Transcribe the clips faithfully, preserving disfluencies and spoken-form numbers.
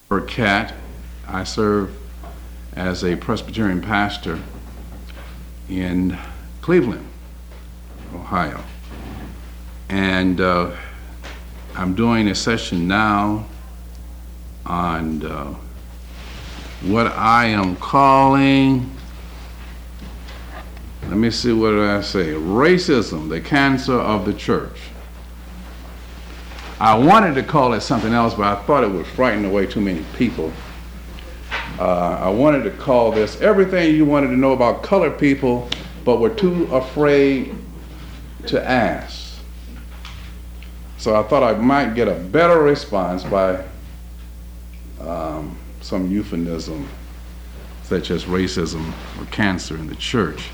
Cat. I serve as a Presbyterian pastor in Cleveland, Ohio. And uh, I'm doing a session now on uh, what I am calling, let me see, what did I say? Racism, the cancer of the church. I wanted to call it something else, but I thought it would frighten away too many people. Uh, I wanted to call this everything you wanted to know about colored people, but were too afraid to ask. So I thought I might get a better response by um, some euphemism, such as racism or cancer in the church.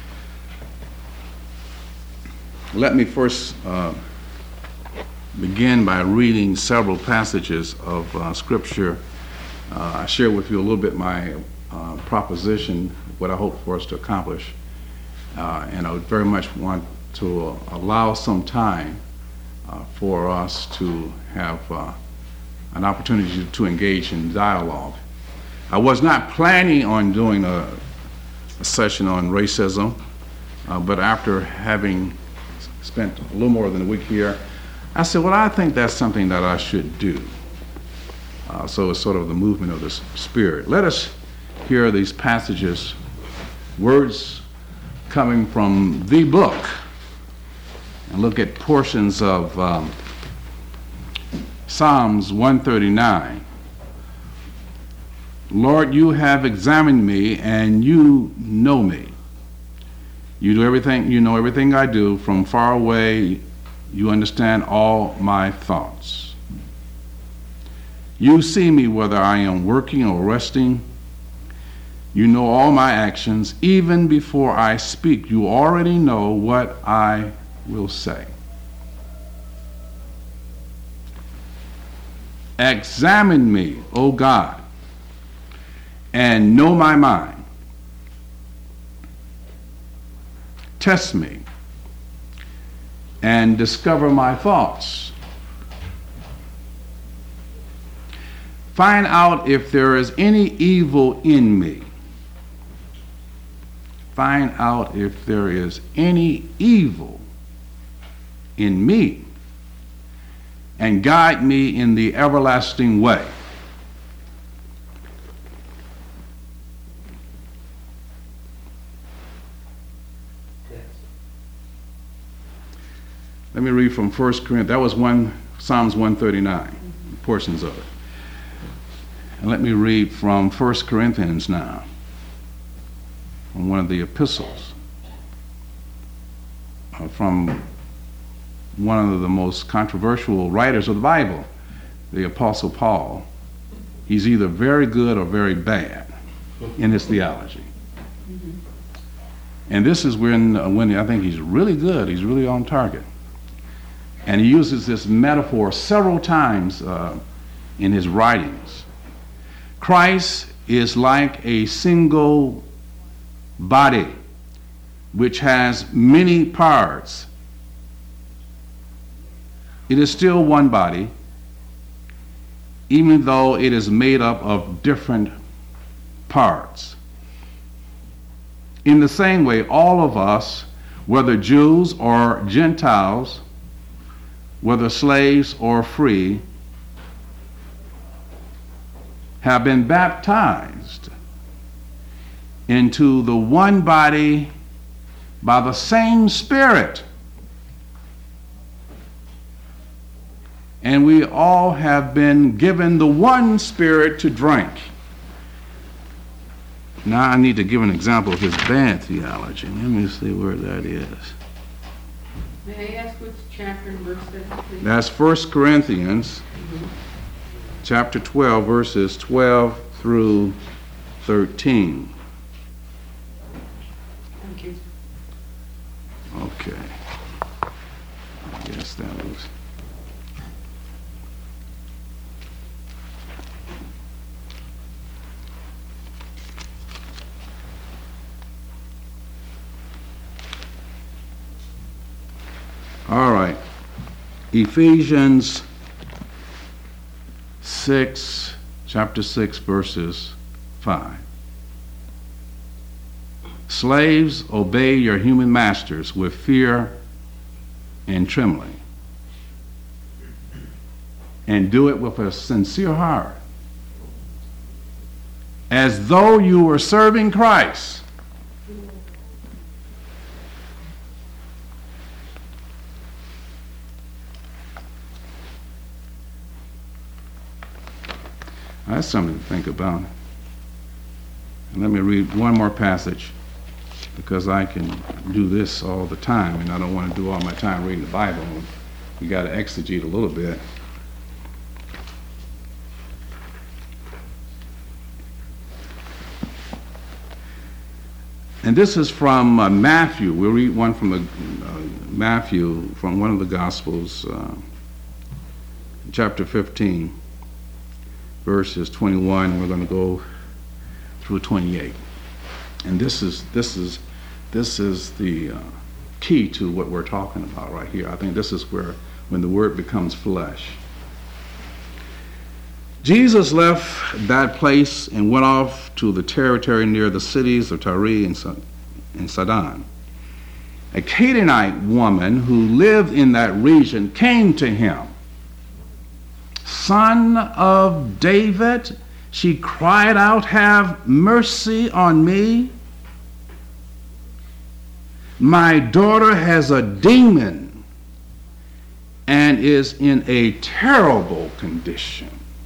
Let me first uh, begin by reading several passages of uh, Scripture. Uh, I share with you a little bit my uh, proposition, what I hope for us to accomplish, uh, and I would very much want to uh, allow some time uh, for us to have uh, an opportunity to engage in dialogue. I was not planning on doing a, a session on racism, uh, but after having spent a little more than a week here, I said, well, I think that's something that I should do. Uh, so it's sort of the movement of the Spirit. Let us hear these passages, words coming from the book, and look at portions of um, Psalms one thirty-nine. Lord, you have examined me, and you know me. You do everything, you know everything I do. From far away, you understand all my thoughts. You see me whether I am working or resting. You know all my actions. Even before I speak, you already know what I will say. Examine me, O God, and know my mind. Test me and discover my thoughts. Find out if there is any evil in me. Find out if there is any evil in me, and guide me in the everlasting way. Let me read from First Corinthians. That was one Psalms one thirty-nine, mm-hmm. portions of it. And let me read from First Corinthians now, from one of the epistles, uh, from one of the most controversial writers of the Bible, the Apostle Paul. He's either very good or very bad in his theology. Mm-hmm. And this is when, uh, when I think he's really good, he's really on target. And he uses this metaphor several times uh, in his writings. Christ is like a single body which has many parts. It is still one body, even though it is made up of different parts. In the same way, all of us, whether Jews or Gentiles, whether slaves or free, have been baptized into the one body by the same Spirit. And we all have been given the one Spirit to drink. Now I need to give an example of his bad theology. Let me see where that is. May I ask which chapter and verse that is, please? That's First Corinthians, mm-hmm. chapter twelve, verses twelve through thirteen. Thank you. Okay. I guess that was... All right. Ephesians six chapter six, verses five. Slaves, obey your human masters with fear and trembling, and do it with a sincere heart, as though you were serving Christ. That's something to think about. And let me read one more passage, because I can do this all the time, and I don't want to do all my time reading the Bible. We got to exegete a little bit. And this is from uh, Matthew. We'll read one from the, uh, Matthew, from one of the Gospels, uh, chapter fifteen, verses twenty-one. We're going to go through twenty-eight. And this is this is this is the uh, key to what we're talking about right here. I think this is where, when the Word becomes flesh. Jesus left that place and went off to the territory near the cities of Tyre and Sidon. A Canaanite woman who lived in that region came to him. "Son of David," she cried out, "have mercy on me. My daughter has a demon and is in a terrible condition."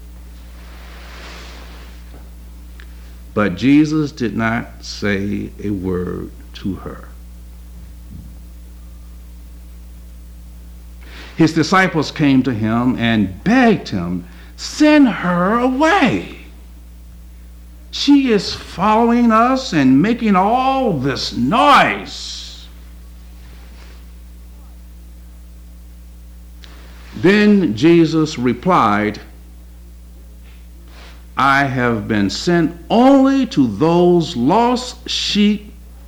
But Jesus did not say a word to her. His disciples came to him and begged him, "Send her away. She is following us and making all this noise." Then Jesus replied, "I have been sent only to those lost sheep,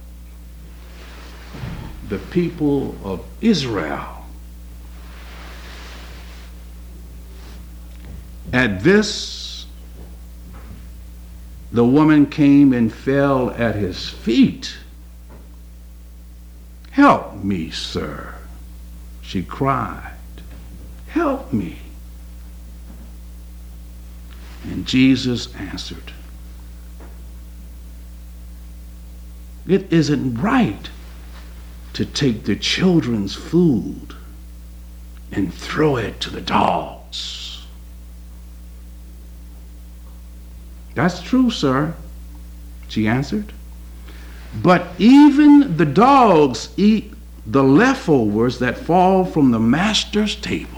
the people of Israel." At this, the woman came and fell at his feet. "Help me, sir," she cried. "Help me." And Jesus answered, "It isn't right to take the children's food and throw it to the dogs." "That's true, sir," she answered. "But even the dogs eat the leftovers that fall from the master's table."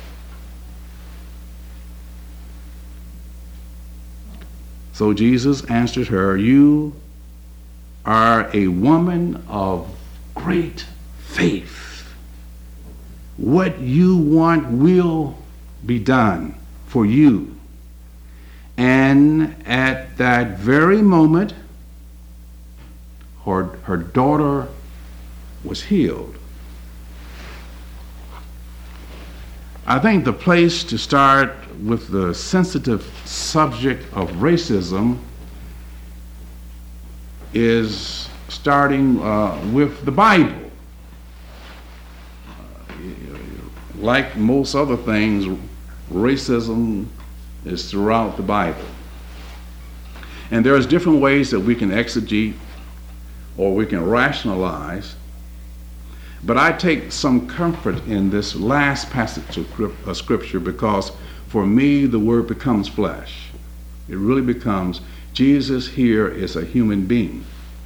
So Jesus answered her, "You are a woman of great faith. What you want will be done for you." And at that very moment, her, her daughter was healed. I think the place to start with the sensitive subject of racism is starting uh, with the Bible. Uh, like most other things, racism is throughout the Bible. And there's different ways that we can exegete or we can rationalize. But I take some comfort in this last passage of Scripture, because for me the Word becomes flesh. It really becomes, Jesus here is a human being.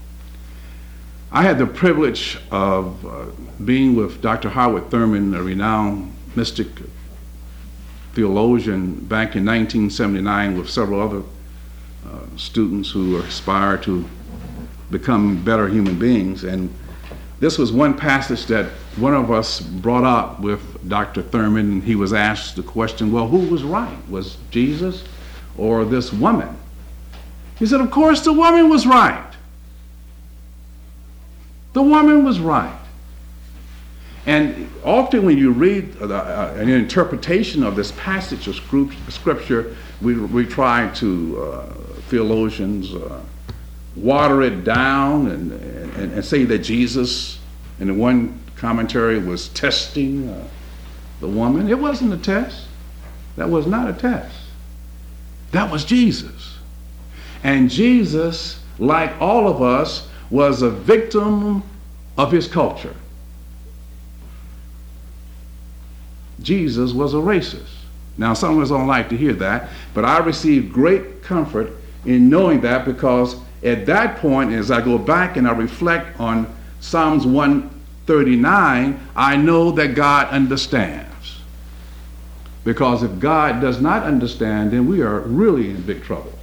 I had the privilege of uh, being with Doctor Howard Thurman, a renowned mystic theologian, back in nineteen seventy-nine with several other uh, students who aspire to become better human beings. And this was one passage that one of us brought up with Doctor Thurman, and he was asked the question, well, who was right? Was Jesus or this woman? He said, of course the woman was right. The woman was right. And often when you read the, uh, an interpretation of this passage of Scripture, we, we try to, uh, theologians, uh, water it down and, and, and say that Jesus, in the one commentary, was testing uh, the woman. It wasn't a test. That was not a test. That was Jesus. And Jesus, like all of us, was a victim of his culture. Jesus was a racist. Now, some of us don't like to hear that, but I received great comfort in knowing that, because at that point, as I go back and I reflect on Psalms one thirty-nine, I know that God understands. Because if God does not understand, then we are really in big trouble.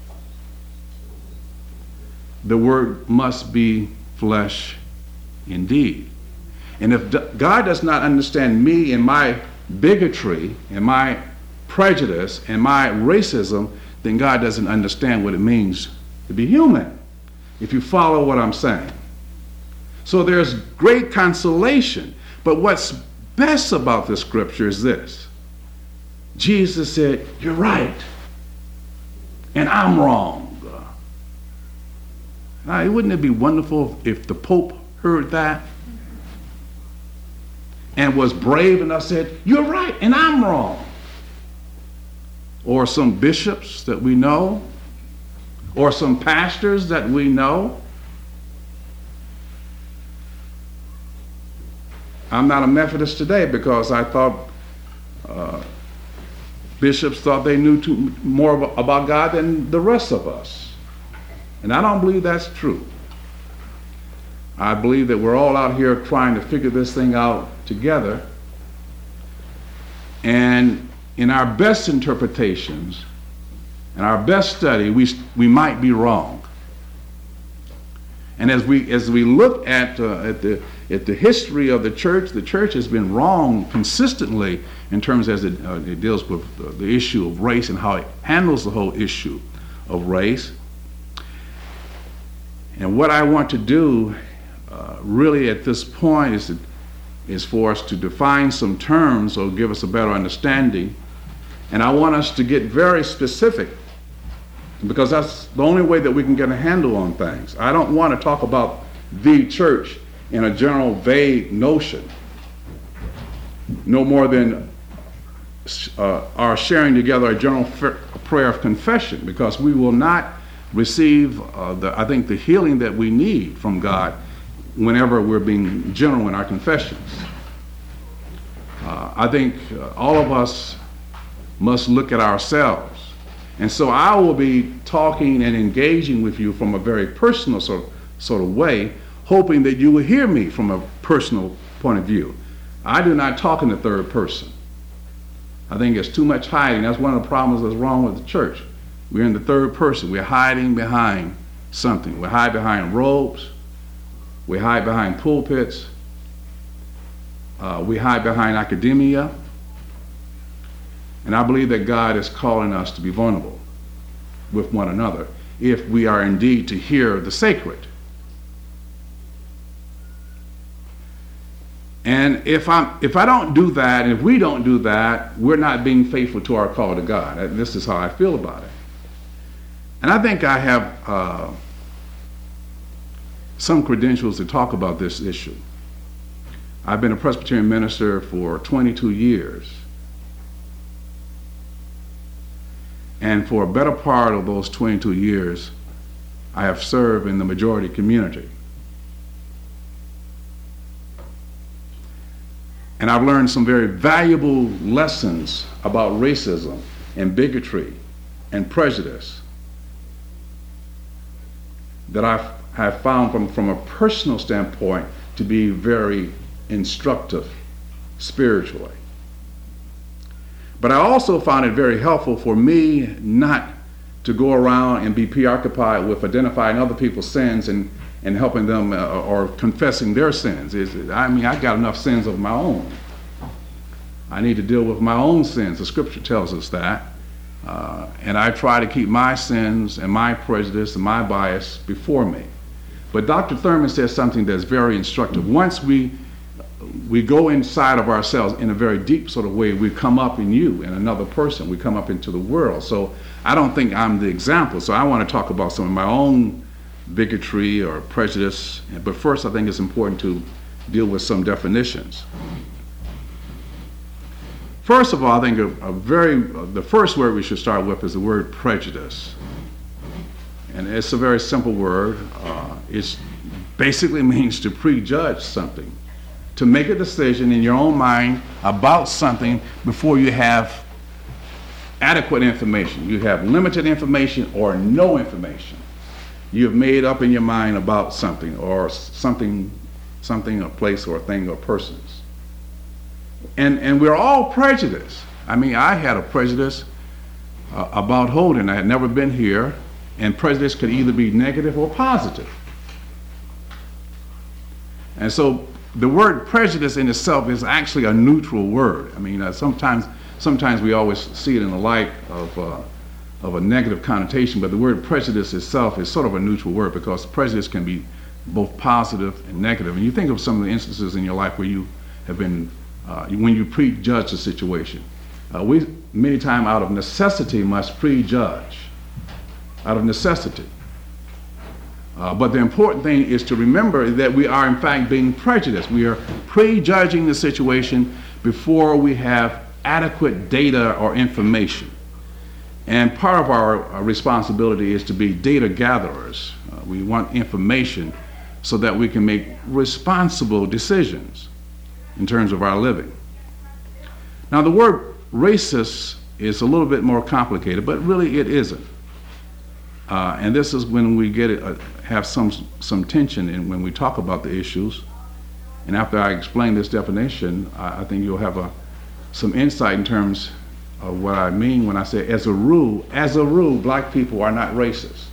The word must be flesh indeed. And if God does not understand me and my bigotry and my prejudice and my racism, then God doesn't understand what it means to be human, if you follow what I'm saying. So there's great consolation. But what's best about this scripture is this. Jesus said, you're right, and I'm wrong. Now, wouldn't it be wonderful if the Pope heard that and was brave enough, said, you're right, and I'm wrong? Or some bishops that we know, or some pastors that we know. I'm not a Methodist today because I thought uh, bishops thought they knew too, more about God than the rest of us. And I don't believe that's true. I believe that we're all out here trying to figure this thing out together. And in our best interpretations and our best study, we, we might be wrong. And as we as we look at uh, at the at the history of the church, the church has been wrong consistently in terms as it, uh, it deals with uh, the issue of race and how it handles the whole issue of race. And what I want to do uh, really at this point is, to, is for us to define some terms or give us a better understanding. And I want us to get very specific, because that's the only way that we can get a handle on things. I don't want to talk about the church in a general vague notion, no more than uh, our sharing together a general f- prayer of confession, because we will not receive, uh, the, I think, the healing that we need from God whenever we're being general in our confessions. Uh, I think uh, all of us must look at ourselves. And so I will be talking and engaging with you from a very personal sort of, sort of way, hoping that you will hear me from a personal point of view. I do not talk in the third person. I think it's too much hiding. That's one of the problems that's wrong with the church. We're in the third person. We're hiding behind something. We hide behind robes. We hide behind pulpits. Uh, we hide behind academia. And I believe that God is calling us to be vulnerable with one another if we are indeed to hear the sacred. And if I'm, if I don't do that, and if we don't do that, we're not being faithful to our call to God. And this is how I feel about it. And I think I have uh, some credentials to talk about this issue. I've been a Presbyterian minister for twenty-two years. And for a better part of those twenty-two years, I have served in the majority community. And I've learned some very valuable lessons about racism and bigotry and prejudice that I have found from, from a personal standpoint to be very instructive spiritually. But I also found it very helpful for me not to go around and be preoccupied with identifying other people's sins and, and helping them uh, or confessing their sins. It's, I mean, I got enough sins of my own. I need to deal with my own sins. The scripture tells us that. Uh, and I try to keep my sins and my prejudice and my bias before me. But Doctor Thurman says something that's very instructive. Once we we go inside of ourselves in a very deep sort of way. We come up in you, in another person. We come up into the world. So I don't think I'm the example. So I want to talk about some of my own bigotry or prejudice. But first, I think it's important to deal with some definitions. First of all, I think a, a very, uh, the first word we should start with is the word prejudice. And it's a very simple word. Uh, it basically means to prejudge something, to make a decision in your own mind about something before you have adequate information. You have limited information or no information. You've made up in your mind about something or something, something, a place or a thing or persons. And and we're all prejudiced. I mean, I had a prejudice uh, about Holden. I had never been here, and prejudice could either be negative or positive. And so the word prejudice in itself is actually a neutral word. I mean, uh, sometimes sometimes we always see it in the light of uh, of a negative connotation, but the word prejudice itself is sort of a neutral word because prejudice can be both positive and negative. And you think of some of the instances in your life where you have been Uh, when you prejudge a situation. Uh, we, many times out of necessity, must prejudge. Out of necessity. Uh, but the important thing is to remember that we are in fact being prejudiced. We are prejudging the situation before we have adequate data or information. And part of our, our responsibility is to be data gatherers. Uh, we want information so that we can make responsible decisions in terms of our living. Now, the word racist is a little bit more complicated, but really it isn't. Uh, and this is when we get it, uh, have some some tension in when we talk about the issues. And after I explain this definition, I, I think you'll have a some insight in terms of what I mean when I say, as a rule, as a rule, black people are not racist.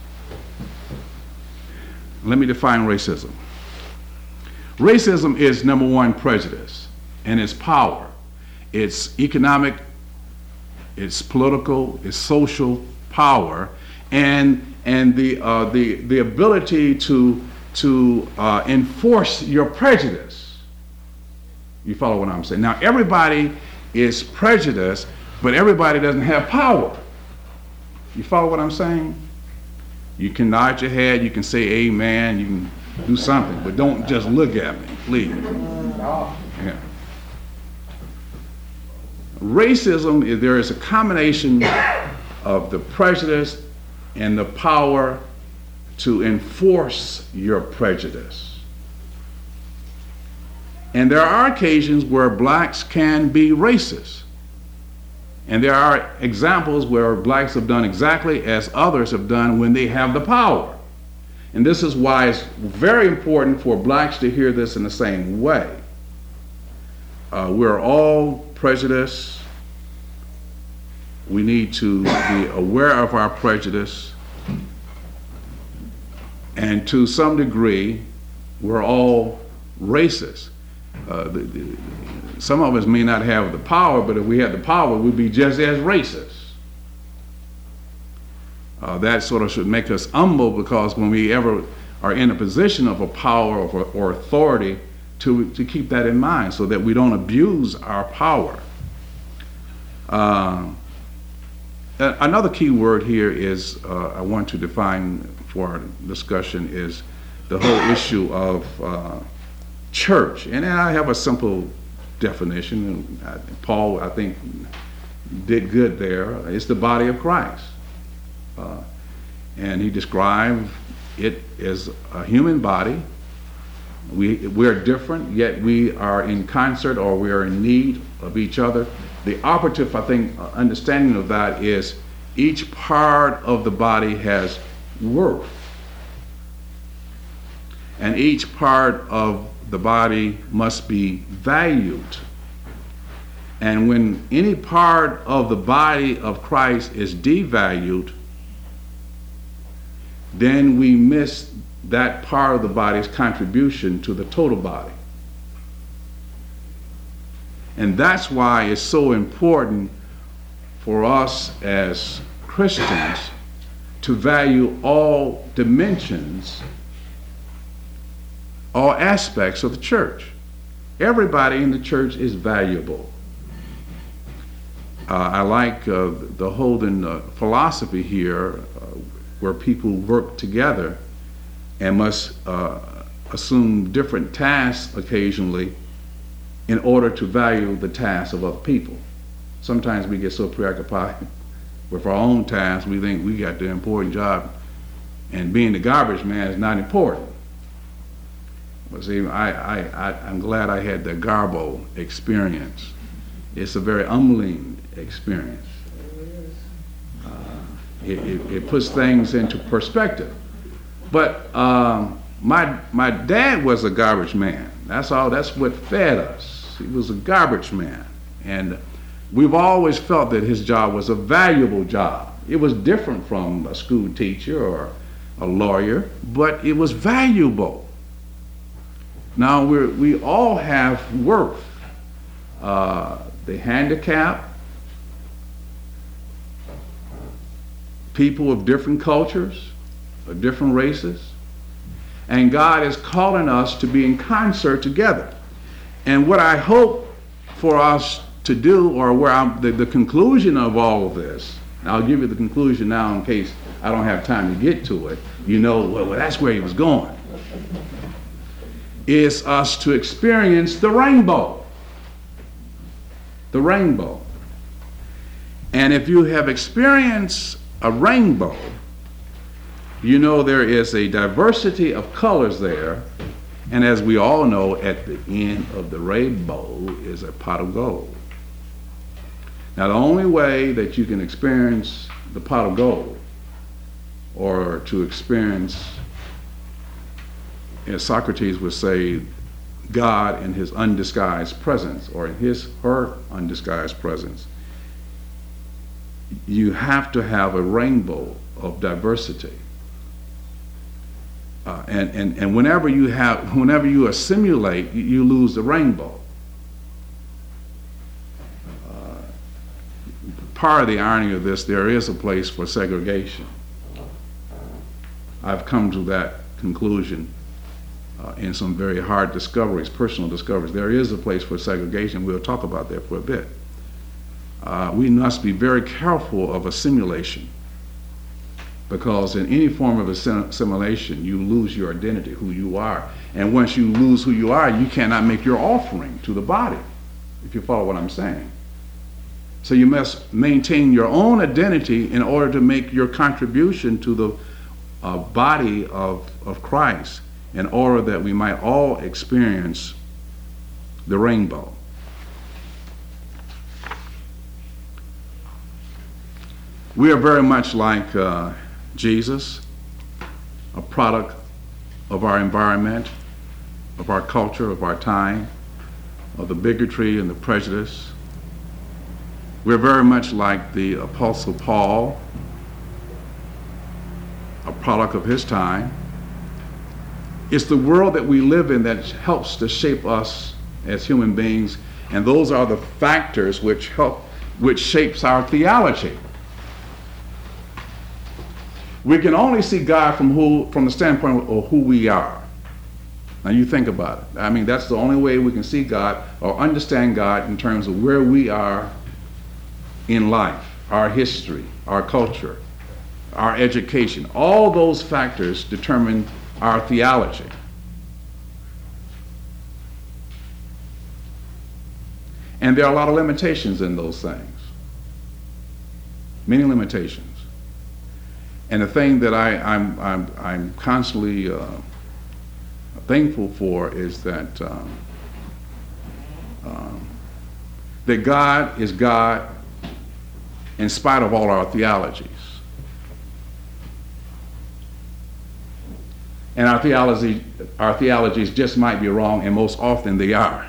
Let me define racism. Racism is, number one, prejudice, and it's power. It's economic, it's political, it's social power, and and the uh, the the ability to to uh, enforce your prejudice. You follow what I'm saying? Now, everybody is prejudiced, but everybody doesn't have power. You follow what I'm saying? You can nod your head, you can say amen, you can do something, but don't just look at me, please. Yeah. Racism is, there is a combination of the prejudice and the power to enforce your prejudice. And there are occasions where blacks can be racist. And there are examples where blacks have done exactly as others have done when they have the power. And this is why it's very important for blacks to hear this in the same way. Uh, we're all prejudiced. We need to be aware of our prejudice. And to some degree, we're all racist. Uh, the, the, some of us may not have the power, but if we had the power, we'd be just as racist. Uh, that sort of should make us humble, because when we ever are in a position of a power or, or authority, to, to keep that in mind so that we don't abuse our power. Uh, another key word here is, uh, I want to define for our discussion, is the whole issue of uh, church. And I have a simple definition, and I, Paul, I think, did good there. It's the body of Christ. Uh, and he described it as a human body. We, we're different, yet we are in concert, or we are in need of each other. The operative, I think, understanding of that is each part of the body has worth. And each part of the body must be valued. And when any part of the body of Christ is devalued, then we miss that part of the body's contribution to the total body. And that's why it's so important for us as Christians to value all dimensions, all aspects of the church. Everybody in the church is valuable. Uh, I like uh, the Holden uh, philosophy here, uh, where people work together and must uh, assume different tasks occasionally in order to value the tasks of other people. Sometimes we get so preoccupied with our own tasks, we think we got the important job, and being the garbage man is not important. But see, I, I, I, I'm glad I had the Garbo experience. It's a very humbling experience. Uh, it, it, it puts things into perspective. But um, my, my dad was a garbage man. That's all, that's what fed us. He was a garbage man. And we've always felt that his job was a valuable job. It was different from a school teacher or a lawyer, but it was valuable. Now, we're, we all have worth. Uh, the handicapped, people of different cultures, of different races, and God is calling us to be in concert together. And what I hope for us to do, or where I'm, the, the conclusion of all of this, and I'll give you the conclusion now in case I don't have time to get to it, you know, well, well that's where he was going, is us to experience the rainbow. The rainbow. And if you have experienced a rainbow, you know there is a diversity of colors there, and as we all know, at the end of the rainbow is a pot of gold. Now, the only way that you can experience the pot of gold, or to experience, as Socrates would say, God in his undisguised presence, or in his, her undisguised presence, you have to have a rainbow of diversity. Uh, and, and, and whenever you have, whenever you assimilate, you, you lose the rainbow. Uh, part of the irony of this, there is a place for segregation. I've come to that conclusion uh, in some very hard discoveries, personal discoveries. There is a place for segregation. We'll talk about that for a bit. Uh, we must be very careful of assimilation, because in any form of assimilation, you lose your identity, who you are. And once you lose who you are, you cannot make your offering to the body, if you follow what I'm saying. So you must maintain your own identity in order to make your contribution to the uh, body of, of Christ, in order that we might all experience the rainbow. We are very much like uh, Jesus, a product of our environment, of our culture, of our time, of the bigotry and the prejudice. We're very much like the Apostle Paul, a product of his time. It's the world that we live in that helps to shape us as human beings, and those are the factors which help, which shapes our theology. We can only see God from who, from the standpoint of who we are. Now you think about it. I mean, that's the only way we can see God or understand God, in terms of where we are in life, our history, our culture, our education. All those factors determine our theology. And there are a lot of limitations in those things. Many limitations. And the thing that I, I'm, I'm, I'm constantly uh, thankful for is that um, um, that God is God in spite of all our theologies. And our theology, our theologies just might be wrong, and most often they are.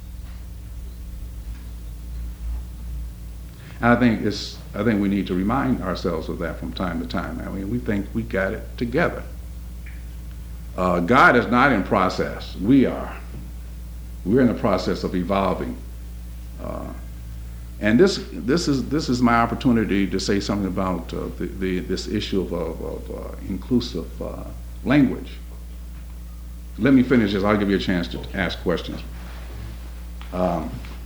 And I think it's, I think we need to remind ourselves of that from time to time. I mean, we think we got it together. Uh, God is not in process. We are. We're in the process of evolving. Uh, and this, this is, this is my opportunity to say something about uh, the, the, this issue of, of, of uh, inclusive uh, language. Let me finish this. I'll give you a chance to ask questions. Um,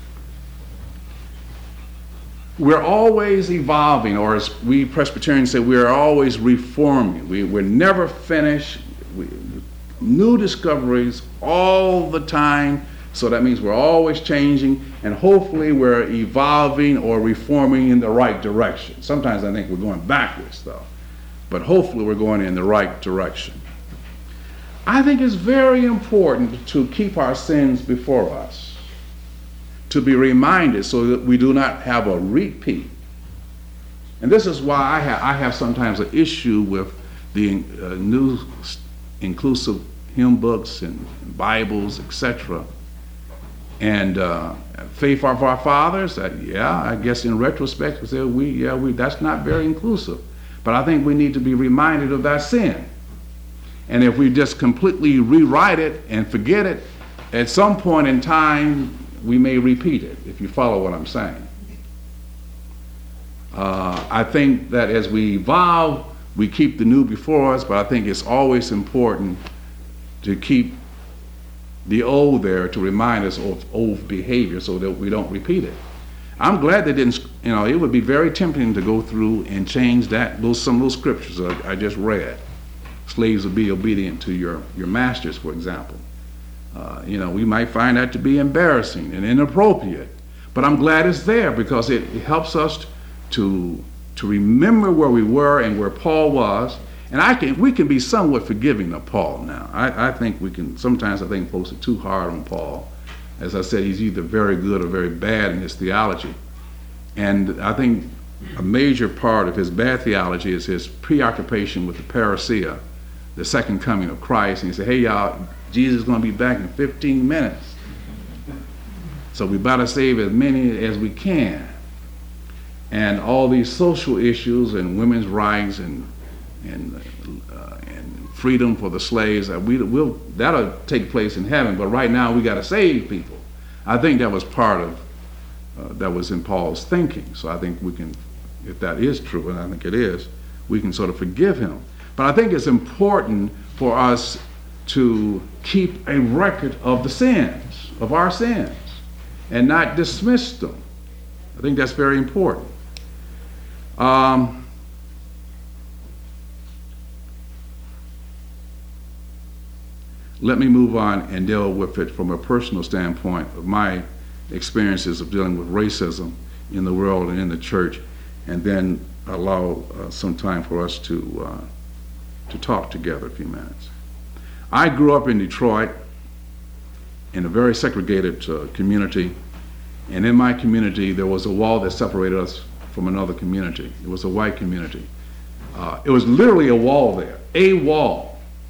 we're always evolving, or as we Presbyterians say, we are always reforming. We, we're never finished. We, new discoveries all the time. So that means we're always changing, and hopefully we're evolving or reforming in the right direction. Sometimes I think we're going backwards, though, but hopefully we're going in the right direction. I think it's very important to keep our sins before us, to be reminded so that we do not have a repeat. And this is why I have, I have sometimes an issue with the uh, new inclusive hymn books and Bibles, et cetera. And uh, Faith of Our Fathers, uh, yeah, I guess in retrospect, we say, we, yeah, we, that's not very inclusive. But I think we need to be reminded of that sin. And if we just completely rewrite it and forget it, at some point in time, we may repeat it, if you follow what I'm saying. Uh, I think that as we evolve, we keep the new before us, but I think it's always important to keep the old there to remind us of old behavior so that we don't repeat it. I'm glad they didn't, you know, it would be very tempting to go through and change that, those, some of those scriptures I, I just read. Slaves will be obedient to your, your masters, for example. Uh, you know, we might find that to be embarrassing and inappropriate, but I'm glad it's there because it, it helps us to, to remember where we were and where Paul was. And I can, we can be somewhat forgiving of Paul now. I, I think we can, sometimes I think folks are too hard on Paul. As I said, he's either very good or very bad in his theology. And I think a major part of his bad theology is his preoccupation with the parousia, the second coming of Christ. And he said, hey y'all, Jesus is going to be back in fifteen minutes. So we better save as many as we can. And all these social issues and women's rights and and uh, and freedom for the slaves, uh, we will that'll take place in heaven. But right now we got to save people. I think that was part of uh, that was in Paul's thinking. So I think we can, if that is true, and I think it is, we can sort of forgive him. But I think it's important for us to keep a record of the sins, of our sins, and not dismiss them. I think that's very important. Um, Let me move on and deal with it from a personal standpoint of my experiences of dealing with racism in the world and in the church, and then allow uh, some time for us to uh, to talk together a few minutes. I grew up in Detroit in a very segregated uh, community, and in my community there was a wall that separated us from another community. It was a white community. Uh, it was literally a wall there, a wall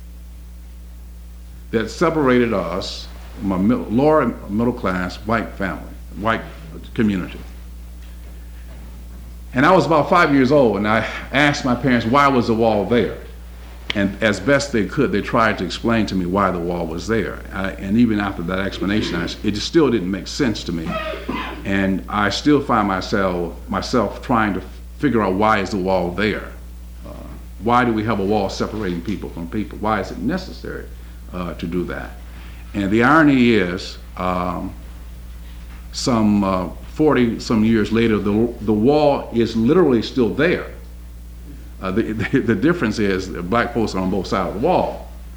that separated us from a middle, lower middle class white family, white community. And I was about five years old, and I asked my parents why was the wall there. And as best they could, they tried to explain to me why the wall was there. I, and even after that explanation, I, it just still didn't make sense to me. And I still find myself myself trying to figure out why is the wall there. Uh, why do we have a wall separating people from people? Why is it necessary Uh, to do that? And the irony is, um, some uh, forty some years later, the the wall is literally still there. Uh, the, the the difference is that black folks are on both sides of the wall.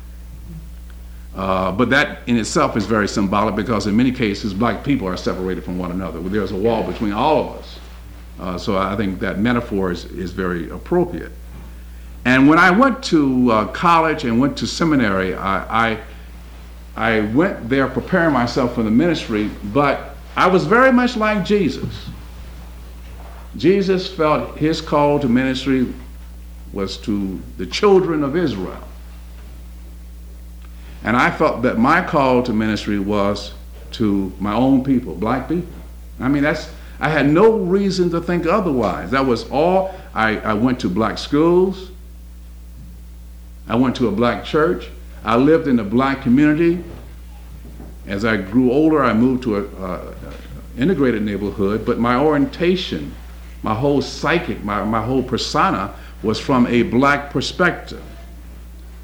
Uh, but that in itself is very symbolic because in many cases black people are separated from one another. There's a wall between all of us. Uh, so I think that metaphor is, is very appropriate. And when I went to uh, college and went to seminary, I, I, I went there preparing myself for the ministry, but I was very much like Jesus. Jesus felt his call to ministry was to the children of Israel. And I felt that my call to ministry was to my own people, black people. I mean, that's, I had no reason to think otherwise. That was all. I, I went to black schools. I went to a black church. I lived in a black community. As I grew older, I moved to an uh, integrated neighborhood, but my orientation, my whole psychic, my, my whole persona was from a black perspective.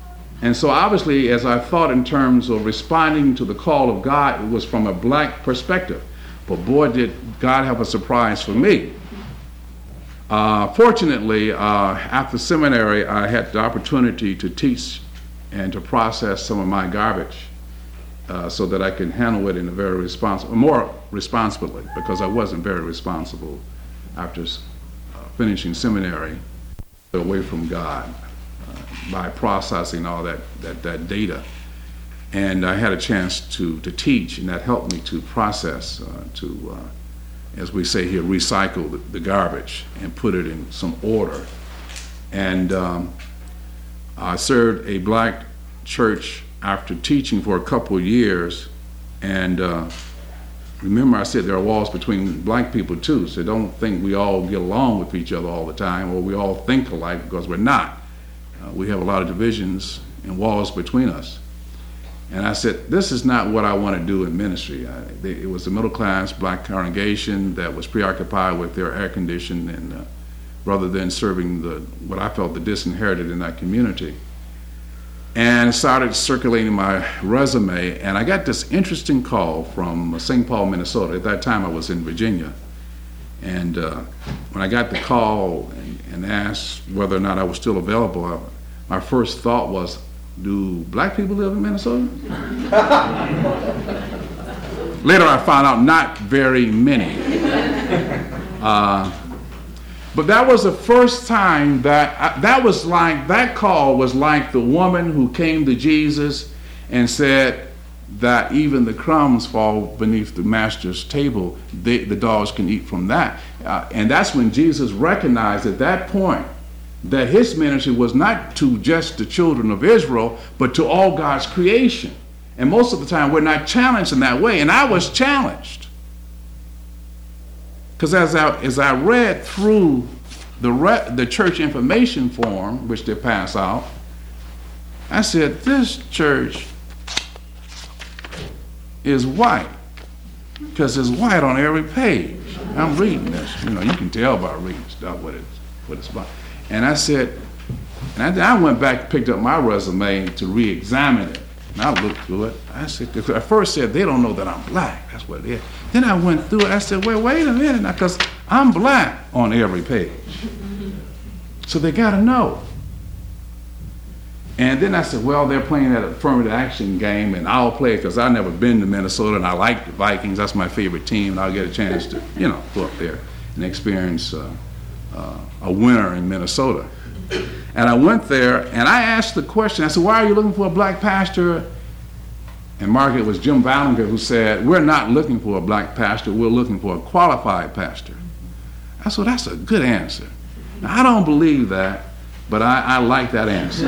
And so obviously, as I thought in terms of responding to the call of God, it was from a black perspective. But boy, did God have a surprise for me. Uh, fortunately, uh, after seminary, I had the opportunity to teach and to process some of my garbage uh, so that I can handle it in a very responsible, more responsibly, because I wasn't very responsible after uh, finishing seminary, away from God uh, by processing all that, that, that data. And I had a chance to, to teach, and that helped me to process, uh, to, uh, as we say here, recycle the, the garbage and put it in some order. And um, I served a black church after teaching for a couple of years. And uh, remember I said there are walls between black people too, so don't think we all get along with each other all the time, or we all think alike, because we're not. Uh, we have a lot of divisions and walls between us. And I said, this is not what I want to do in ministry. I, they, it was a middle-class black congregation that was preoccupied with their air conditioning, and uh, rather than serving the what I felt the disinherited in that community. And started circulating my resume, and I got this interesting call from Saint Paul, Minnesota. At that time, I was in Virginia. And uh, when I got the call and, and asked whether or not I was still available, I, my first thought was, do black people live in Minnesota? Later I found out not very many. Uh, but that was the first time that, I, that was like, that call was like the woman who came to Jesus and said that even the crumbs fall beneath the master's table, they, the dogs can eat from that. Uh, and that's when Jesus recognized at that point that his ministry was not to just the children of Israel, but to all God's creation. And most of the time, we're not challenged in that way. And I was challenged. Because as I, as I read through the, re, the church information form, which they pass out, I said, this church is white. Because it's white on every page. I'm reading this. You know, you can tell by reading stuff what it's, what it's about. And I said, and I, I went back and picked up my resume to re-examine it. And I looked through it. I said, I first said, they don't know that I'm black. That's what it is. Then I went through it. I said, well, wait a minute, because I'm black on every page. So they got to know. And then I said, well, they're playing that affirmative action game, and I'll play it because I've never been to Minnesota, and I like the Vikings. That's my favorite team, and I'll get a chance to, you know, go up there and experience uh, uh, a winter in Minnesota. And I went there, and I asked the question. I said, why are you looking for a black pastor? And Mark, it was Jim Ballinger who said, we're not looking for a black pastor. We're looking for a qualified pastor. I said, that's a good answer. Now, I don't believe that, but I, I like that answer.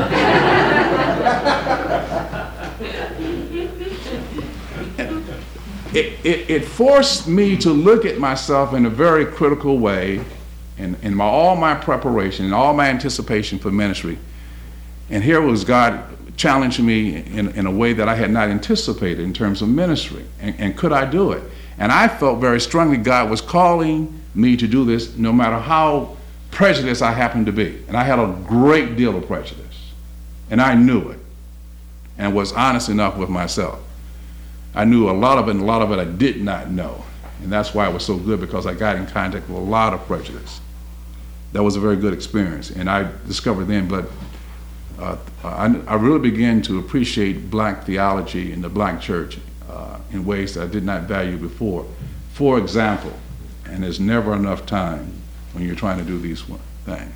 it, it, it forced me to look at myself in a very critical way in, in my, all my preparation and all my anticipation for ministry. And here was God challenging me in, in a way that I had not anticipated in terms of ministry. And, and could I do it? And I felt very strongly God was calling me to do this no matter how prejudiced I happened to be. And I had a great deal of prejudice. And I knew it. And was honest enough with myself. I knew a lot of it, and a lot of it I did not know. And that's why it was so good, because I got in contact with a lot of prejudice. That was a very good experience. And I discovered then, but uh, I, I really began to appreciate black theology in the black church uh, in ways that I did not value before. For example, and there's never enough time when you're trying to do these things.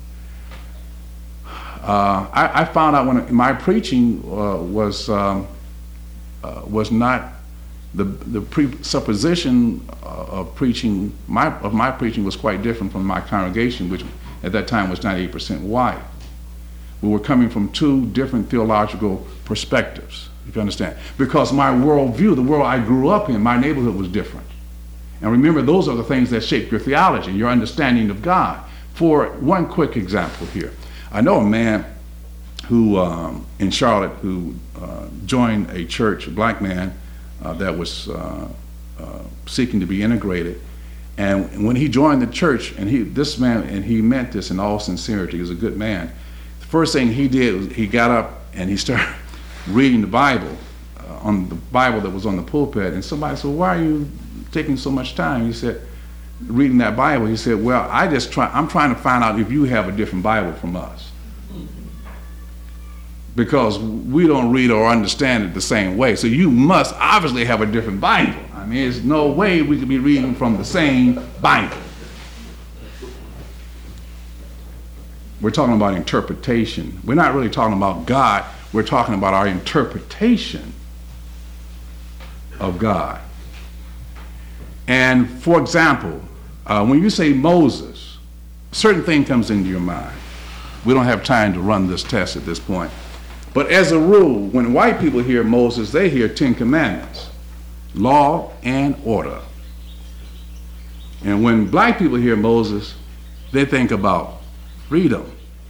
Uh, I, I found out when my preaching uh, was um, uh, was not the the presupposition of preaching. My of my preaching was quite different from my congregation, which at that time was ninety-eight percent white. We were coming from two different theological perspectives, if you understand. Because my worldview, the world I grew up in, my neighborhood was different. And remember, those are the things that shape your theology, your understanding of God. For one quick example here, I know a man who, um, in Charlotte, who uh, joined a church, a black man, uh, that was uh, uh, seeking to be integrated. And when he joined the church, and he, this man, and he meant this in all sincerity, he was a good man. first thing he did was he got up and he started reading the Bible, uh, on the Bible that was on the pulpit. And somebody said, why are you taking so much time? He said, reading that Bible. He said, well, I just try, I'm trying to find out if you have a different Bible from us. Because we don't read or understand it the same way. So you must obviously have a different Bible. I mean, there's no way we could be reading from the same Bible. We're talking about interpretation. We're not really talking about God. We're talking about our interpretation of God. And for example, uh, when you say Moses, a certain thing comes into your mind. We don't have time to run this test at this point. But as a rule, when white people hear Moses, they hear Ten Commandments, law and order. And when black people hear Moses, they think about freedom.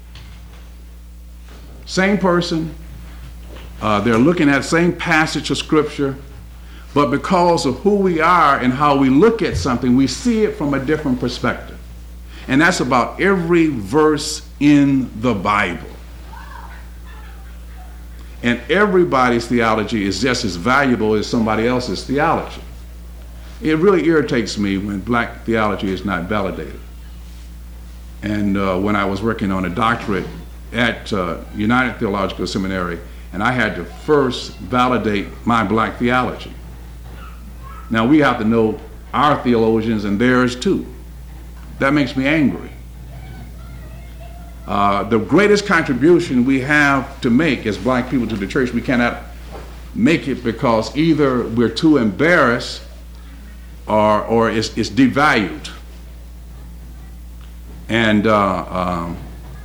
Same person, uh, they're looking at the same passage of scripture, but because of who we are and how we look at something, we see it from a different perspective. And that's about every verse in the Bible. And everybody's theology is just as valuable as somebody else's theology. It really irritates me when black theology is not validated. And uh, when I was working on a doctorate at uh, United Theological Seminary, and I had to first validate my black theology. Now we have to know our theologians and theirs too. That makes me angry. Uh, the greatest contribution we have to make as black people to the church, we cannot make it because either we're too embarrassed or, or it's, it's devalued. And uh, um,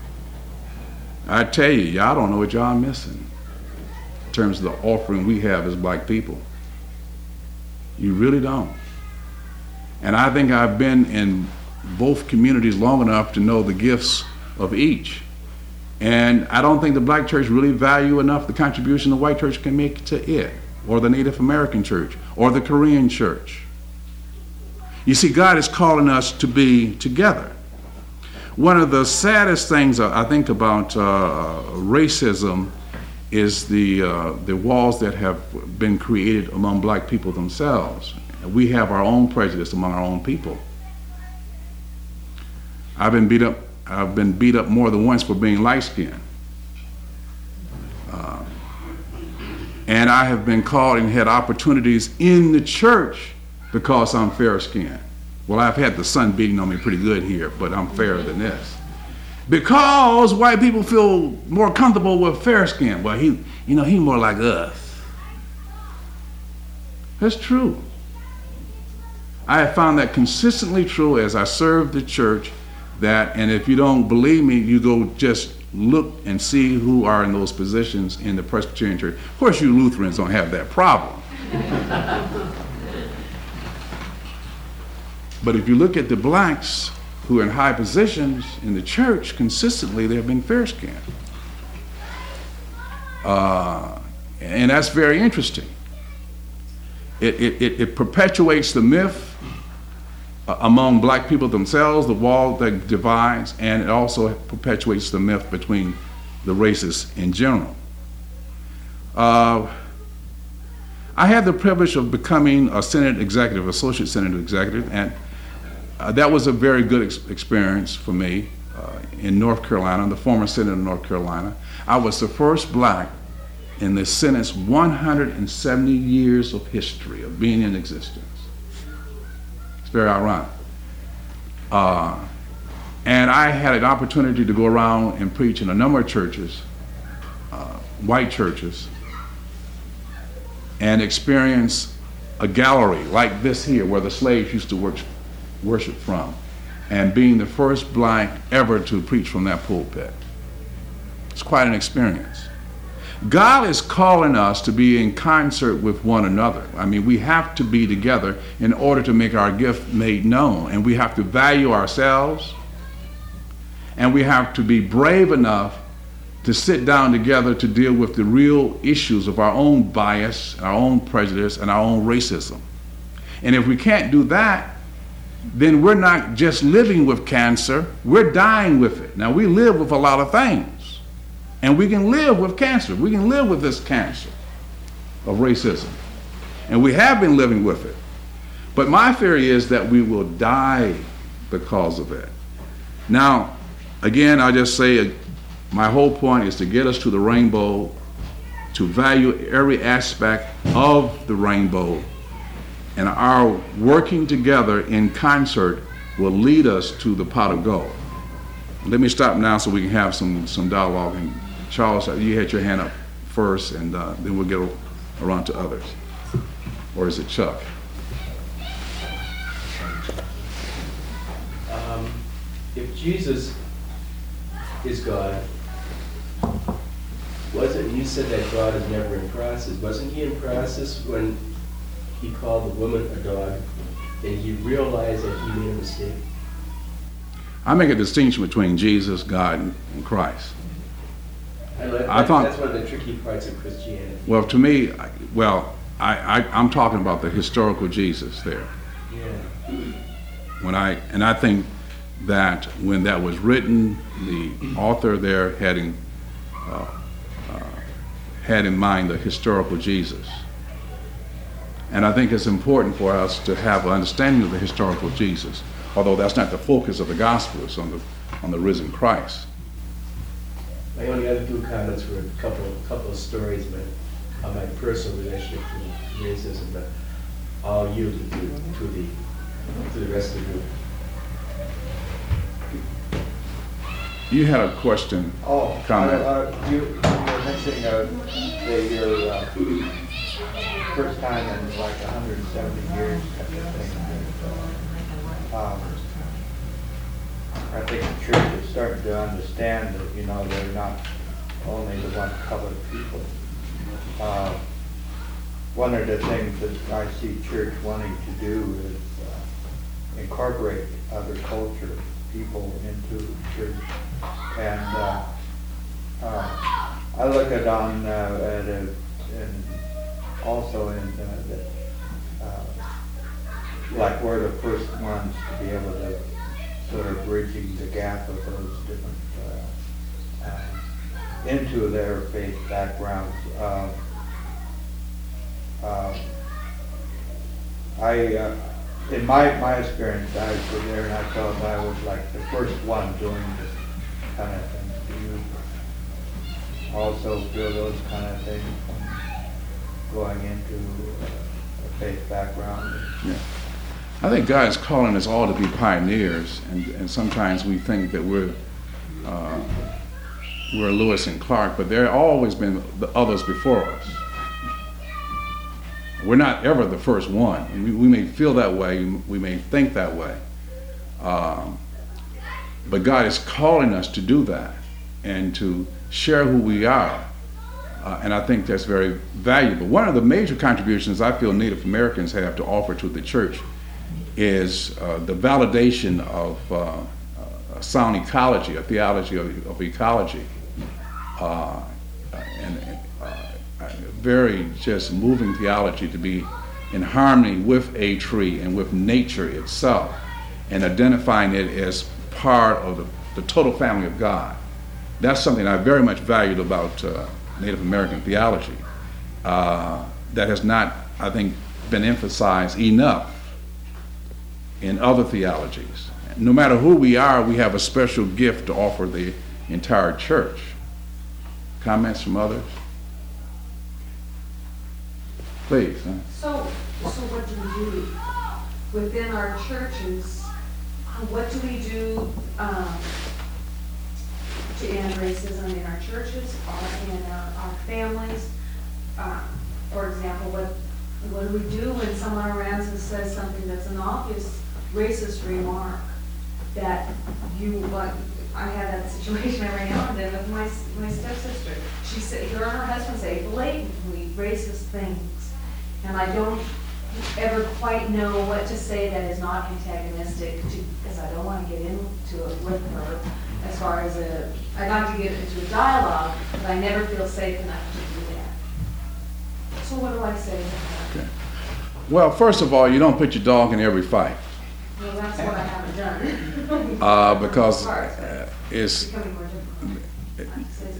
I tell you, y'all don't know what y'all are missing in terms of the offering we have as black people. You really don't. And I think I've been in both communities long enough to know the gifts of each. And I don't think the black church really value enough the contribution the white church can make to it, or the Native American church, or the Korean church. You see, God is calling us to be together. One of the saddest things I think about uh, racism is the, uh, the walls that have been created among black people themselves. We have our own prejudice among our own people. I've been beat up I've been beat up more than once for being light-skinned. Uh, and I have been called and had opportunities in the church because I'm fair-skinned. Well, I've had the sun beating on me pretty good here, but I'm fairer than this. Because white people feel more comfortable with fair-skinned. Well, he, you know, he's more like us. That's true. I have found that consistently true as I serve the church. That, and if you don't believe me, you go just look and see who are in those positions in the Presbyterian church. Of course, you Lutherans don't have that problem. But if you look at the blacks who are in high positions in the church, consistently they have been fair-skinned. Uh, and that's very interesting. It, it, it, it perpetuates the myth among black people themselves, the wall that divides, and it also perpetuates the myth between the races in general. Uh, I had the privilege of becoming a Senate executive, associate Senate executive, and uh, that was a very good ex- experience for me uh, in North Carolina, the former Senate of North Carolina. I was the first black in the Senate's one hundred seventy years of history of being in existence. Very ironic. Uh, and I had an opportunity to go around and preach in a number of churches, uh, white churches, and experience a gallery like this here where the slaves used to work, worship from, and being the first black ever to preach from that pulpit. It's quite an experience. God is calling us to be in concert with one another. I mean, we have to be together in order to make our gift made known. And we have to value ourselves. And we have to be brave enough to sit down together to deal with the real issues of our own bias, our own prejudice, and our own racism. And if we can't do that, then we're not just living with cancer, we're dying with it. Now, we live with a lot of things. And we can live with cancer. We can live with this cancer of racism. And we have been living with it. But my theory is that we will die because of it. Now, again, I just say my whole point is to get us to the rainbow, to value every aspect of the rainbow, and our working together in concert will lead us to the pot of gold. Let me stop now so we can have some, some dialogue. And Charles, you had your hand up first, and uh, then we'll get around to others. Or is it Chuck? Um, if Jesus is God, wasn't, you said that God is never in process, wasn't he in process when he called the woman a dog and he realized that he made a mistake? I make a distinction between Jesus, God, and Christ. I, like, I thought, that's one of the tricky parts of Christianity. Well, to me, well, I, I, I'm talking about the historical Jesus there. Yeah. When I and I think that when that was written, the author there had in uh, uh, had in mind the historical Jesus. And I think it's important for us to have an understanding of the historical Jesus, although that's not the focus of the gospel. It's on the on the risen Christ. My only other two comments were a couple, couple of stories, but on my personal relationship to racism, but I'll yield it to, to the to the rest of the group. You had a question, Oh, comment. uh, uh, you, you were mentioning uh, that your uh, first time in like one hundred seventy years type of thing. And, uh, um, I think the church is starting to understand that, you know, they're not only the one colored people. Uh, one of the things that I see church wanting to do is uh, incorporate other culture people into church. And uh, uh, I look at on uh, at a, and also in uh, the, uh, like we're the first ones to be able to sort of bridging the gap of those different uh, uh, into their faith backgrounds. Uh, uh, I. Uh, In my, my experience, I was there and I felt I was like the first one doing this kind of thing. Do you also feel those kind of things from going into a faith background? Yeah. I think God is calling us all to be pioneers, and, and sometimes we think that we're uh, we're Lewis and Clark, but there have always been the others before us. We're not ever the first one. We, we may feel that way, we may think that way. Um, but God is calling us to do that and to share who we are. Uh, and I think that's very valuable. One of the major contributions I feel Native Americans have to offer to the church is uh, the validation of uh, a sound ecology, a theology of, of ecology. Uh, and, and very just moving theology to be in harmony with a tree and with nature itself, and identifying it as part of the, the total family of God. That's something I very much valued about uh, Native American theology uh, that has not, I think, been emphasized enough in other theologies. No matter who we are, we have a special gift to offer the entire church. Comments from others? Please. Huh? So, so what do we do within our churches? What do we do um, to end racism in our churches or in our, our families? Uh, for example, what what do we do when someone around us says something that's an obvious racist remark that you like? I had that situation every now and then with my my stepsister. She said, her and her husband say blatantly racist things. And I don't ever quite know what to say that is not antagonistic, because I don't want to get into it with her as far as a, I like to get into a dialogue, but I never feel safe enough to do that. So what do I say to her? Okay. Well, first of all, you don't put your dog in every fight. Well, that's what I haven't done. Uh, because Sorry, uh, it's, becoming more difficult. I say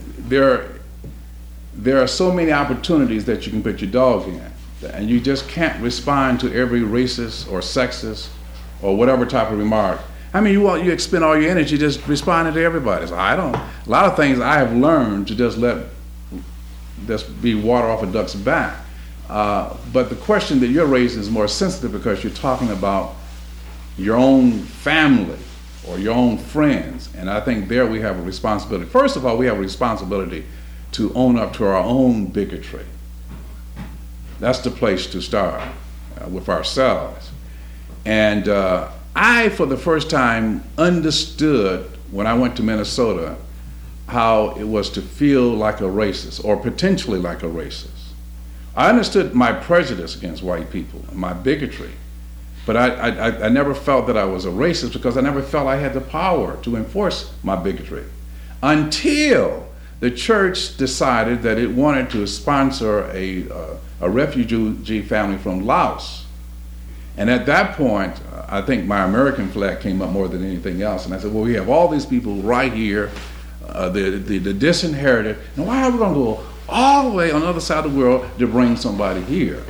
there, there are so many opportunities that you can put your dog in, and you just can't respond to every racist or sexist or whatever type of remark. I mean, you want you expend all your energy just responding to everybody. So I don't. A lot of things I have learned to just let just be water off a duck's back. Uh, but the question that you're raising is more sensitive because you're talking about your own family or your own friends, and I think there we have a responsibility. First of all, we have a responsibility to own up to our own bigotry. That's the place to start uh, with ourselves. And uh, I, for the first time, understood when I went to Minnesota how it was to feel like a racist or potentially like a racist. I understood my prejudice against white people and my bigotry, but I, I, I never felt that I was a racist because I never felt I had the power to enforce my bigotry until the church decided that it wanted to sponsor a, uh, a refugee family from Laos. And at that point, uh, I think my American flag came up more than anything else. And I said, well, we have all these people right here, uh, the, the, the disinherited, and why are we going to go all the way on the other side of the world to bring somebody here?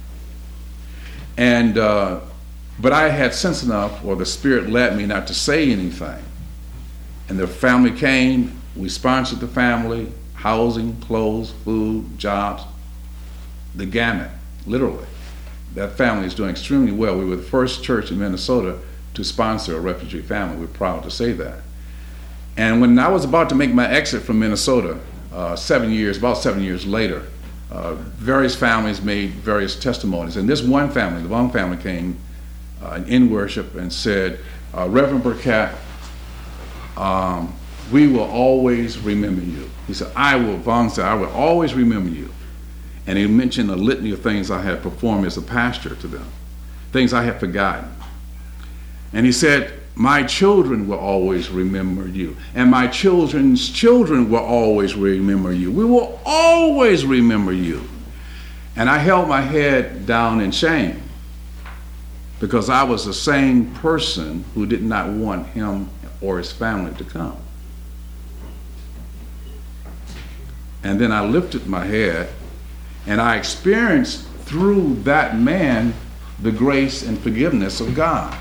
And, uh, but I had sense enough, or the Spirit led me not to say anything. And the family came, we sponsored the family, housing, clothes, food, jobs, the gamut, literally. That family is doing extremely well. We were the first church in Minnesota to sponsor a refugee family. We're proud to say that. And when I was about to make my exit from Minnesota, uh, seven years, about seven years later, uh, various families made various testimonies. And this one family, the Vong family, came uh, in worship and said, uh, Reverend Burkett, um, we will always remember you. He said, I will, Vong said, I will always remember you. And he mentioned a litany of things I had performed as a pastor to them, things I had forgotten. And he said, my children will always remember you, and my children's children will always remember you. We will always remember you. And I held my head down in shame because I was the same person who did not want him or his family to come. And then I lifted my head, and I experienced through that man the grace and forgiveness of God.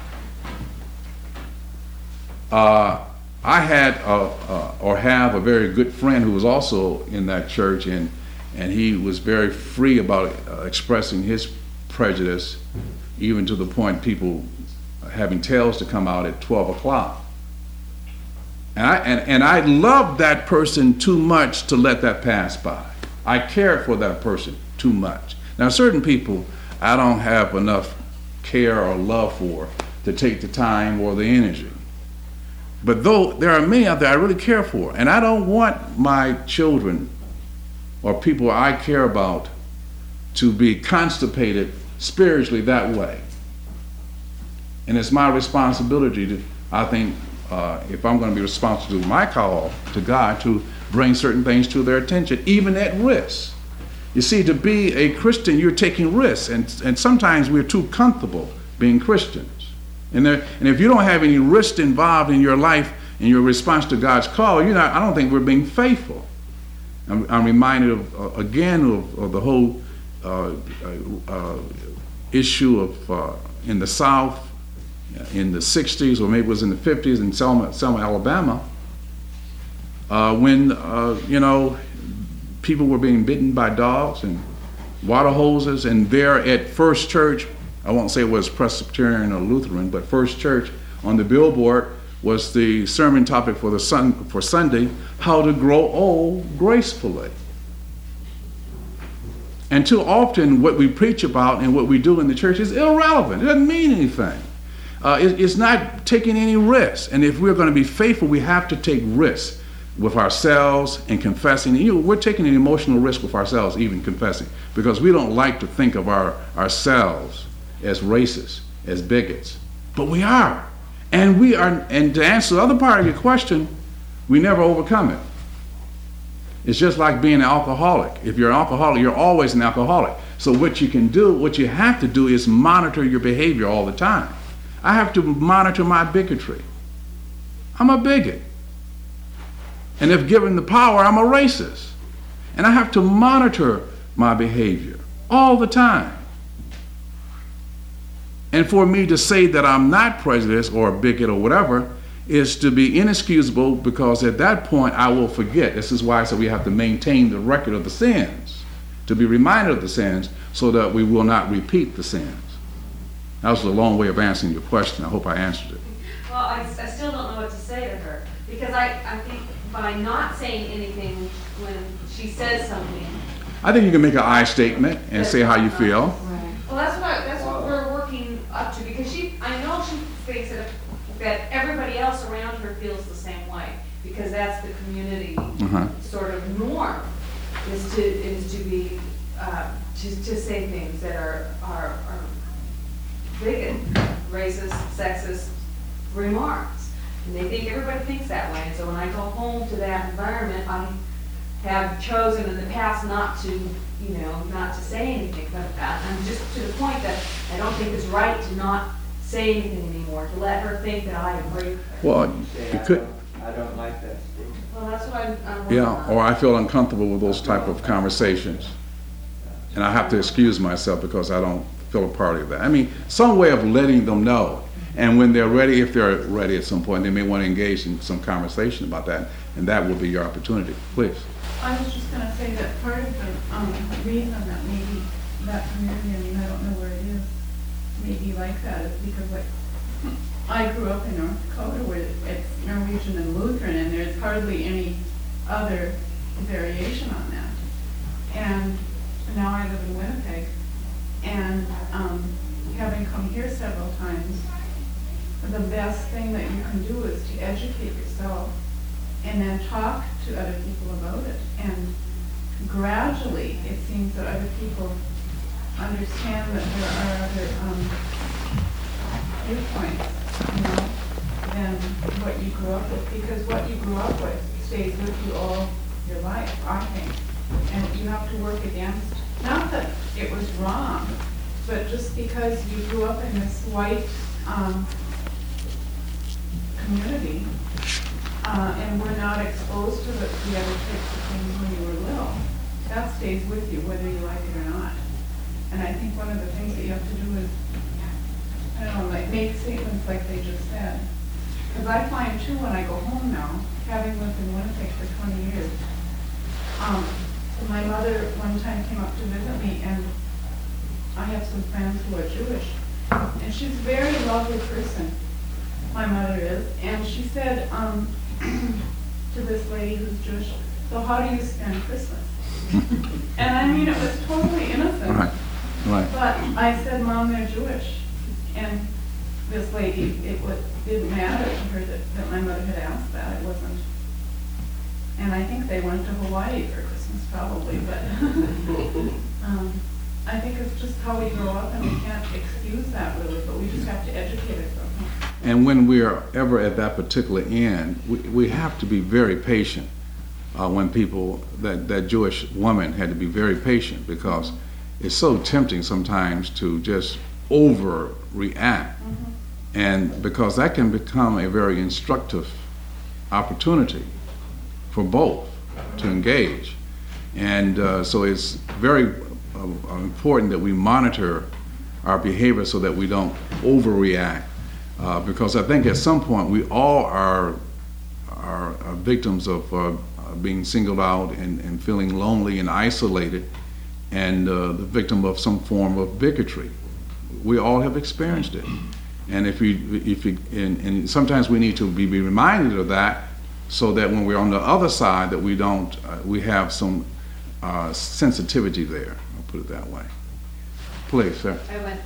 Uh, I had a, uh, or have a very good friend who was also in that church, and and he was very free about uh, expressing his prejudice, even to the point people having tales to come out at twelve o'clock. And I and, and I loved that person too much to let that pass by. I cared for that person too much. Now, certain people I don't have enough care or love for to take the time or the energy. But though there are many out there I really care for, and I don't want my children or people I care about to be constipated spiritually that way. And it's my responsibility to, I think, uh, if I'm going to be responsible to my call to God, to bring certain things to their attention, even at risk. You see, to be a Christian, you're taking risks, and, and sometimes we're too comfortable being Christians. And, there, and if you don't have any risk involved in your life in your response to God's call, you're not, I don't think we're being faithful. I'm, I'm reminded of, uh, again of, of the whole uh, uh, issue of uh, in the South in the sixties, or maybe it was in the fifties in Selma, Selma Alabama, uh, when, uh, you know, people were being bitten by dogs and water hoses, and there at First Church, I won't say it was Presbyterian or Lutheran, but First Church, on the billboard was the sermon topic for the sun, for Sunday, how to grow old gracefully. And too often what we preach about and what we do in the church is irrelevant. It doesn't mean anything. Uh, it, it's not taking any risks. And if we're going to be faithful, we have to take risks with ourselves and confessing. You know, we're taking an emotional risk with ourselves, even confessing, because we don't like to think of our ourselves as racists, as bigots. But we are. And we are, and to answer the other part of your question, we never overcome it. It's just like being an alcoholic. If you're an alcoholic, you're always an alcoholic. So what you can do, what you have to do is monitor your behavior all the time. I have to monitor my bigotry. I'm a bigot. And if given the power, I'm a racist. And I have to monitor my behavior all the time. And for me to say that I'm not prejudiced or a bigot or whatever is to be inexcusable, because at that point I will forget. This is why I said we have to maintain the record of the sins, to be reminded of the sins so that we will not repeat the sins. That was a long way of answering your question. I hope I answered it. Well, I, I still don't know what to say to her, because I, I think by not saying anything when she says something. I think you can make an I statement and say how you feel. Well, that's what, I- that's what we're working up to, because she, I know she thinks that, that everybody else around her feels the same way, because that's the community Uh-huh. sort of norm, is to, is to be, uh, to, to say things that are, are, are bigot, racist, sexist remarks. And they think, everybody thinks that way, and so when I go home to that environment, I have chosen in the past not to, you know, not to say anything, but I'm just to the point that I don't think it's right to not say anything anymore, to let her think that I agree with her. Well, Say, you I could, don't, I don't like that statement. Well, that's what I'm, I'm working yeah, on. or I feel uncomfortable with those type of conversations. And I have to excuse myself because I don't feel a part of that. I mean, some way of letting them know. And when they're ready, if they're ready at some point, they may want to engage in some conversation about that, and that will be your opportunity. Please. I was just gonna say that part of the, um, reason that maybe that community, I mean, I don't know where it is, maybe like that, is because like, I grew up in North Dakota where it's Norwegian and Lutheran, and there's hardly any other variation on that. And now I live in Winnipeg, and, um, having come here several times, the best thing that you can do is to educate yourself and then talk to other people about it. And gradually, it seems that other people understand that there are other um, viewpoints, you know, than what you grew up with. Because what you grew up with stays with you all your life, I think. And you have to work against, not that it was wrong, but just because you grew up in this white um, community, uh, and were not exposed to the, the other types of things when you were little, that stays with you whether you like it or not. And I think one of the things that you have to do is, I don't know, like make statements like they just said. Because I find too, when I go home now, having lived in Winnipeg for twenty years, um, my mother one time came up to visit me, and I have some friends who are Jewish, and she's a very lovely person, my mother is, and she said um, to this lady who's Jewish, so how do you spend Christmas? And I mean, it was totally innocent. Right, right. But I said, Mom, they're Jewish. And this lady, it was, didn't matter to her that, that my mother had asked that. It wasn't. And I think they went to Hawaii for Christmas probably, but um, I think it's just how we grow up, and we can't excuse that really, but we just have to educate ourselves. And when we are ever at that particular end, we, we have to be very patient. Uh, when people, that, that Jewish woman had to be very patient, because it's so tempting sometimes to just overreact. Mm-hmm. And because that can become a very instructive opportunity for both to engage. And uh, so it's very uh, important that we monitor our behavior so that we don't overreact. Uh, because I think at some point we all are, are, are victims of uh, being singled out and, and feeling lonely and isolated, and uh, the victim of some form of bigotry. We all have experienced it. And if you, if you, and, and sometimes we need to be, be reminded of that, so that when we're on the other side, that we don't, uh, we have some uh, sensitivity there. I'll put it that way. Please, sir. I went,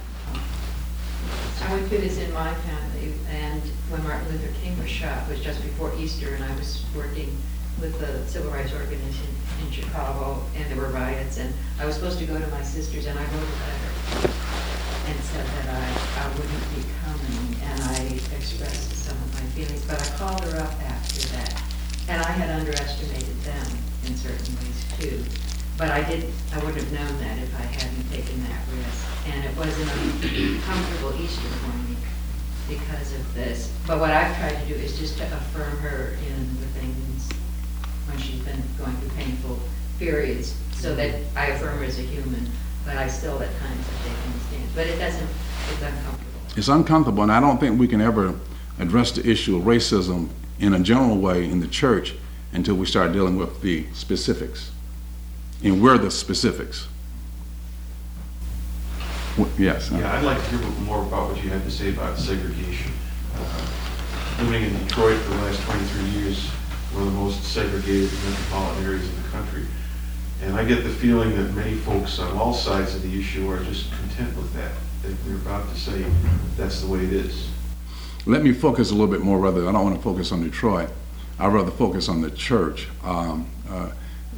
I went through this in my family, and when Martin Luther King was shot, it was just before Easter, and I was working with the civil rights organization in Chicago, and there were riots, and I was supposed to go to my sisters, and I wrote a letter and said that I, I wouldn't be coming, and I expressed some of my feelings, but I called her up after that, and I had underestimated them in certain ways too. But I didn't, I wouldn't have known that if I hadn't taken that risk. And it wasn't a comfortable Easter for me because of this. But what I've tried to do is just to affirm her in the things going through painful periods, so that I affirm her as a human, but I still at times have taken a stand. But it doesn't, it's uncomfortable. It's uncomfortable, and I don't think we can ever address the issue of racism in a general way in the church until we start dealing with the specifics. And we're the specifics. W- Yes. Yeah, I'd like to hear a little more about what you have to say about segregation. Uh, Living in Detroit for the last twenty-three years, one of the most segregated metropolitan areas in the country. And I get the feeling that many folks on all sides of the issue are just content with that, that they're about to say that's the way it is. Let me focus a little bit more, rather, I don't want to focus on Detroit. I'd rather focus on the church. Um, uh,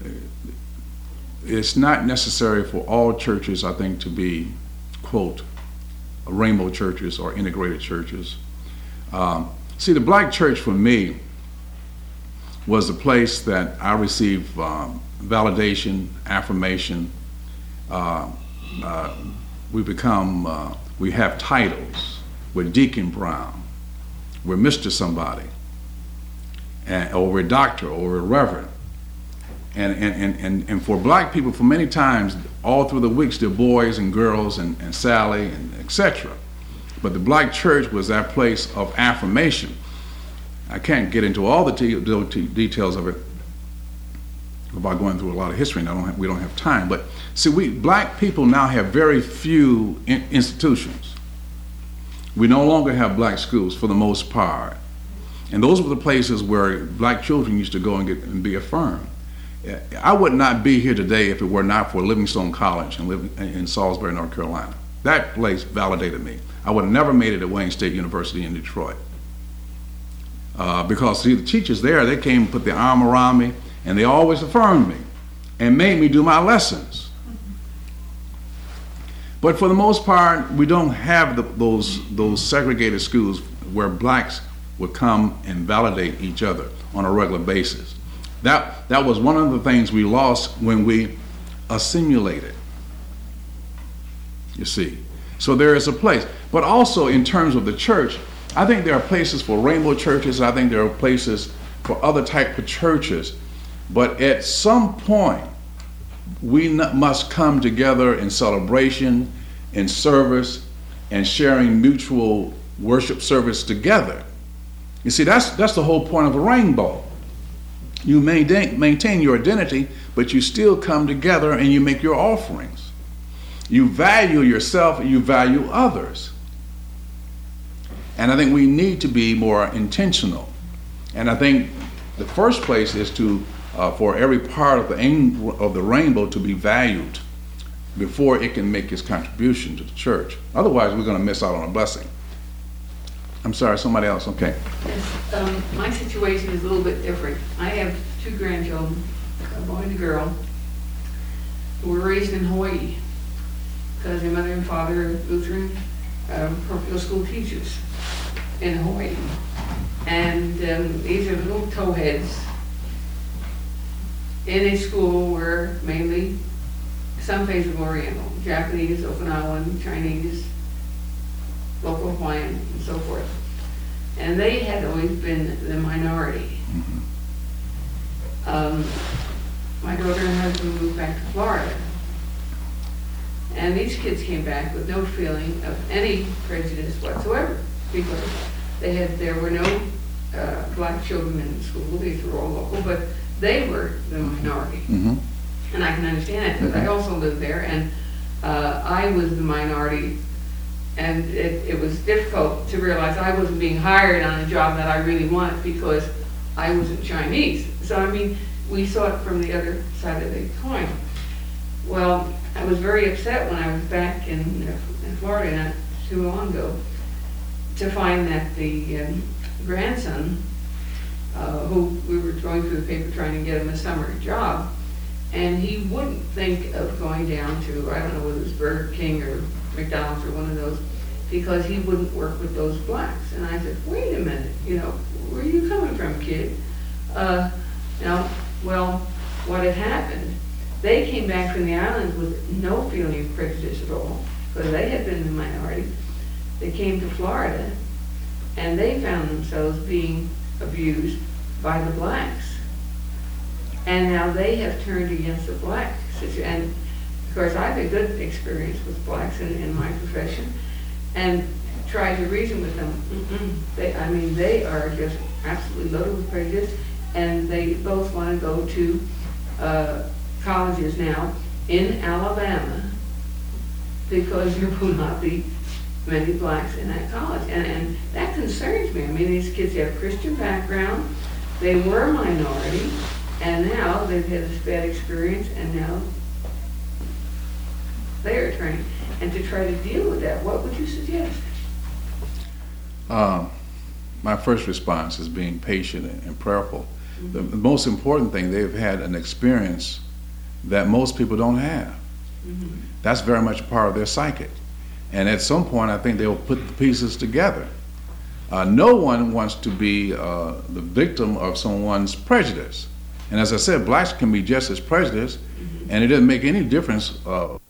it's not necessary for all churches, I think, to be, quote, rainbow churches or integrated churches. Um, see, the black church for me was a place that I received um, validation, affirmation. Uh, uh, we become, uh, we have titles. We're Deacon Brown. We're Mister Somebody. And, or we're doctor, or we're reverend. And, and, and, and, and for black people, for many times, all through the weeks, they're boys and girls and, and Sally and et cetera. But the black church was that place of affirmation. I can't get into all the te- de- details of it about going through a lot of history, and I don't have, we don't have time. But see, we black people now have very few in- institutions. We no longer have black schools for the most part. And those were the places where black children used to go and get and be affirmed. I would not be here today if it were not for Livingstone College in, Liv- in Salisbury, North Carolina. That place validated me. I would have never made it at Wayne State University in Detroit. Uh, because see, the teachers there, they came and put their arm around me, and they always affirmed me and made me do my lessons. But for the most part, we don't have the, those, those segregated schools where blacks would come and validate each other on a regular basis. That, that was one of the things we lost when we assimilated, you see. So there is a place. But also in terms of the church, I think there are places for rainbow churches. I think there are places for other type of churches. But at some point, we n- must come together in celebration, in service, and sharing mutual worship service together. You see, that's, that's the whole point of a rainbow. You maintain, maintain your identity, but you still come together and you make your offerings. You value yourself and you value others. And I think we need to be more intentional. And I think the first place is to, uh, for every part of the, aim, of the rainbow to be valued before it can make its contribution to the church. Otherwise, we're going to miss out on a blessing. I'm sorry, somebody else, okay. Yes, um, my situation is a little bit different. I have two grandchildren, a boy and a girl, who were raised in Hawaii because their mother and father are Lutheran um, parochial school teachers in Hawaii. And um, these are little towheads in a school where mainly some phase of Oriental, Japanese, Okinawan, Chinese, local Hawaiian, and so forth. And they had always been the minority. Mm-hmm. Um, my daughter and husband moved back to Florida. And these kids came back with no feeling of any prejudice whatsoever, because they had, there were no uh, black children in the school. These were all local, but they were the minority. Mm-hmm. And I can understand that, because I also lived there, and uh, I was the minority. And it, it was difficult to realize I wasn't being hired on a job that I really wanted because I wasn't Chinese. So, I mean, we saw it from the other side of the coin. Well, I was very upset when I was back in, in Florida not too long ago to find that the um, grandson, uh, who we were going through the paper trying to get him a summer job, and he wouldn't think of going down to, I don't know whether it was Burger King or McDonald's or one of those, because he wouldn't work with those blacks. And I said, wait a minute, you know, where are you coming from, kid? Uh, you know, well, what had happened, they came back from the islands with no feeling of prejudice at all, because they had been in the minority. They came to Florida, and they found themselves being abused by the blacks. And now they have turned against the black situ, and of course, I've had good experience with blacks in, in my profession, and tried to reason with them. Mm-mm. They, I mean, they are just absolutely loaded with prejudice, and they both want to go to uh, colleges now in Alabama because there will not be many blacks in that college, and, and that concerns me. I mean, these kids have Christian background, they were a minority, and now they've had this bad experience, and now they are turning. And to try to deal with that, what would you suggest? Uh, my first response is being patient and, and prayerful. Mm-hmm. The, the most important thing, they've had an experience that most people don't have. Mm-hmm. That's very much a part of their psyche. And at some point, I think they'll put the pieces together. Uh, no one wants to be uh, the victim of someone's prejudice. And as I said, blacks can be just as prejudiced, mm-hmm. and it doesn't make any difference uh,